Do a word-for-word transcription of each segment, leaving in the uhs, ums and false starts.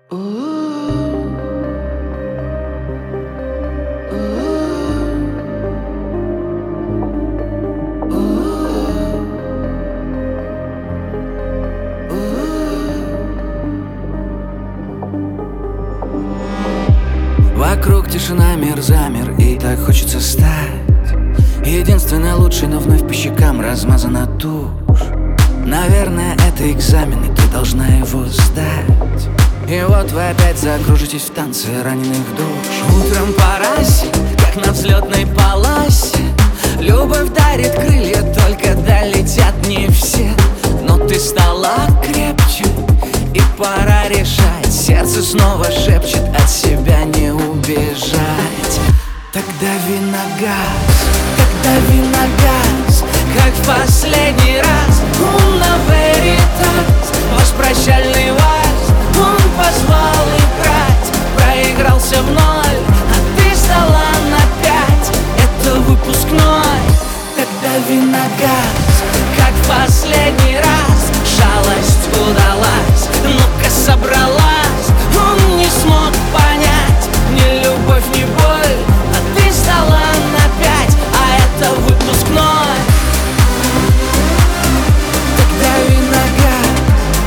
Вокруг тишина, мир замер, и так хочется стать единственной лучшей, но вновь по щекам размазана тушь. Наверное, это экзамен, и ты должна его сдать. И вот вы опять закружитесь в танце раненых душ. Утром по расе, как на взлетной полосе, любовь дарит крылья, только долетят не все. Но ты стала крепче, и пора решать. Сердце снова шепчет, от себя не убежать. Так дави на газ, так дави на газ, как в последний раз. Уна веритас, ваш прощальный вальс, он позвал играть. Проигрался в ноль, а ты сдала на пять. Это выпускной. Так дави на газ, как в последний раз. Жалость удалась, ну-ка собралась. Он не смог понять ни любовь, ни боль, а ты сдала на пять, а это выпускной. Так дави на газ,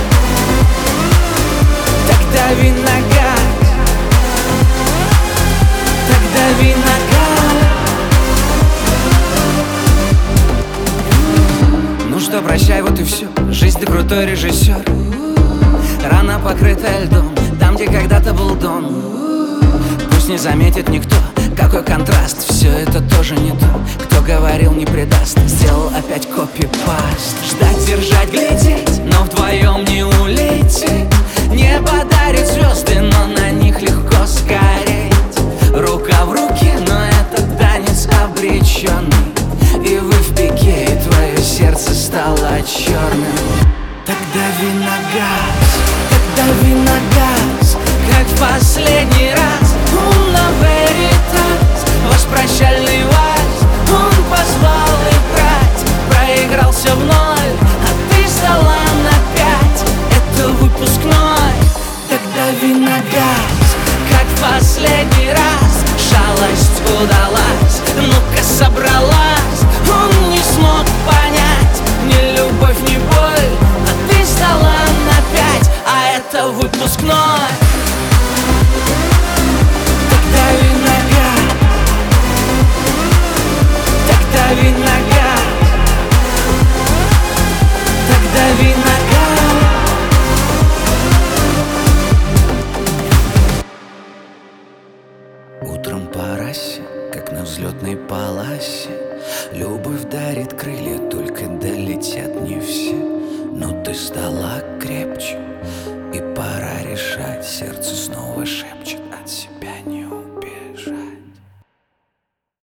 так дави на газ, так дави на газ. Ну что, прощай, вот и все. Жизнь, ты крутой режиссер. Рана, покрытая льдом, там, где когда-то был дом. Пусть не заметит никто, какой контраст. Все это тоже не то, кто говорил не предаст. Сделал опять копипаст. Ждать, держать, глядеть, но вдвоем не улететь. Небо дарит звезды, но на них легко сгореть. Рука в руке, но это танец обреченный. И вы в пике, и твое сердце стало черным. Так дави на газ, так дави на газ, как в последний раз. Уна веритас, ваш прощальный вальс, он позвал играть. Проигрался в ноль, а ты сдала на пять. Это выпускной. Так дави на газ, как в последний раз. Жалость удалась, ну-ка собралась. Он не смог понять ни любовь, ни боль, а ты сдала на пять, а это выпускной. Так дави на газ, так дави на газ, так дави на газ. Утром по расе, как на взлетной полосе, любовь дарит крылья, только долетят не все. Но ты стала крепче, и пора решать. Сердце снова шепчет.